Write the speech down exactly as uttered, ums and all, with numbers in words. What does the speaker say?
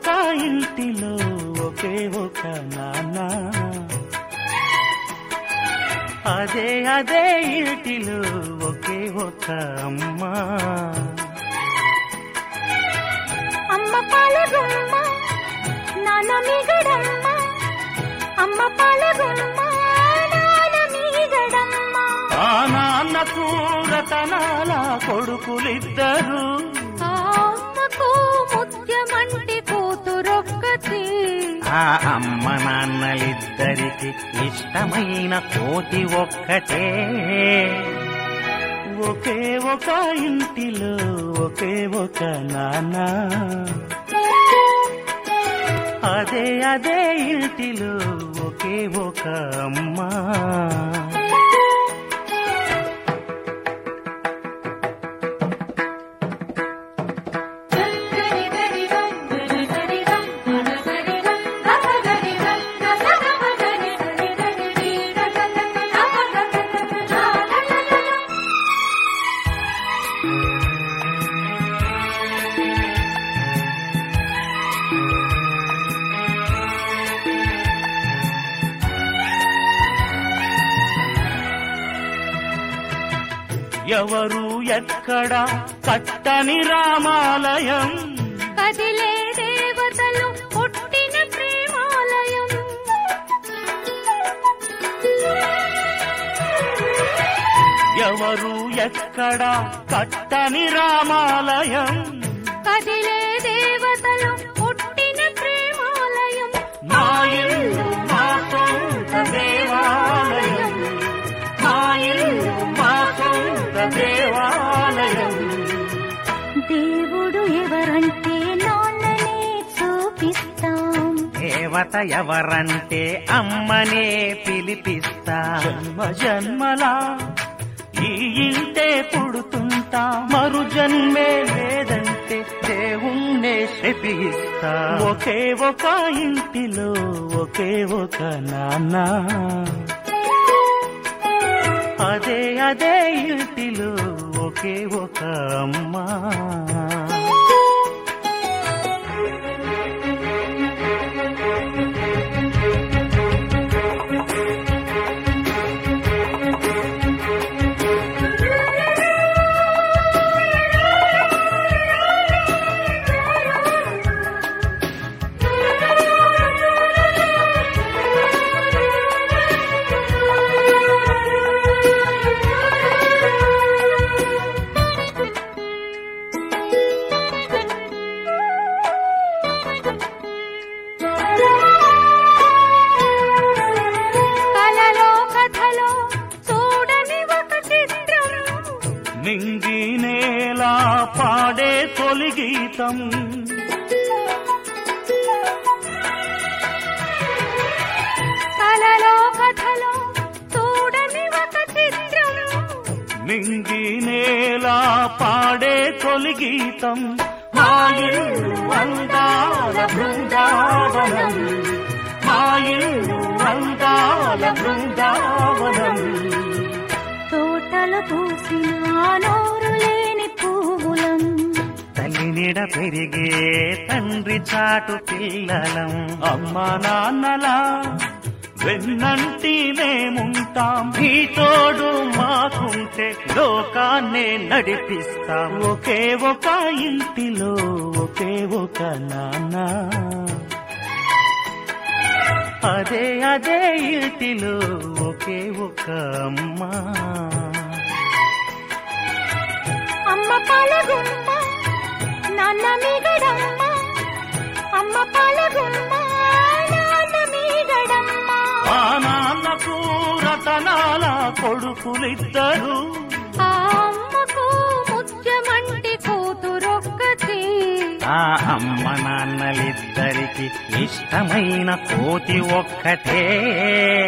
ఒక ఇంటిలో ఒకే ఒక నాన్న, అదే అదే ఇంటిలో ఒకే ఒక అమ్మ. అమ్మ పాలగుమ్మ నాన్న మీగడమ్మ, అమ్మ పాలగుమ్మ నాన్న మీగడమ్మ. ఆ నాన్నకు రతనాల కొడుకులిద్దరు, ఆ అమ్మకు ముత్యమంటి కూతురొక్కతి. ఆ అమ్మ నాన్నలిద్దరికి ఇష్టమైన కోతి ఒక్కటే. ఒకే ఒక ఇంటిలో ఒకే ఒక నాన్న, అదే అదే ఇంటిలో ఒకే ఒక అమ్మ. ఎవరు ఎక్కడ కట్టని రామాలయం, కదిలే దేవతలు పుట్టిన ప్రేమాలయం. ఎవరు ఎక్కడ కట్టని రామాలయం, కదిలే దేవతలు పుట్టిన ప్రేమాలయం. మా ఇల్లు మా సొంత దేవాలయం, మా ఇల్లు మా సొంత దేవాలయం. దేవుడు ఎవరంటే నాన్ననే చూపిస్తాం, దేవత ఎవరంటే అమ్మనే పిలిపిస్తా. జన్మ జన్మలా ఈ ఇంటే పుడుతుంటా, మరు జన్మే లేదంటే దేవుణ్ణే శపిస్తా. ఒకే ఒక ఇంటిలో ఒకే ఒక నాన్న, అదే అదే ఇంటిలో ఒకే ఒక అమ్మ. నింగి నేలా పాడే తొలి గీతం, కలలో కథలో చూడని ఒక చిత్రం. నింగి నేలా పాడే తొలి గీతం. మా ఇల్లు అందాల బృందావనం, మా ఇల్లు అందాల బృందావనం. తోటలు పూసిన నోరు లేని పువ్వులం, తల్లి నీడ పెరిగే తండ్రి చాటు పిల్లలం. అమ్మా నాన్నలా వెన్నంటి మేముంటాం, ఈ తోడు మాకుంటే లోకాన్నే నడిపిస్తాం. ఒకే ఒక ఇంటిలో ఒకే ఒక నాన్న, అదే అదే ఇంటిలో ఒకే ఒక అమ్మ. అమ్మ పాలగుమ్మ నాన్న మీగడమ్మ, అమ్మ పాలగుమ్మ నాన్న మీగడమ్మ. ఆ నాన్నకు రతనాల కొడుకులిద్దరు, ఆ అమ్మకు ముత్యమంటి కూతురొక్కతి. ఆ అమ్మ నాన్నలిద్దరికి ఇష్టమైన కోతి ఒక్కటే.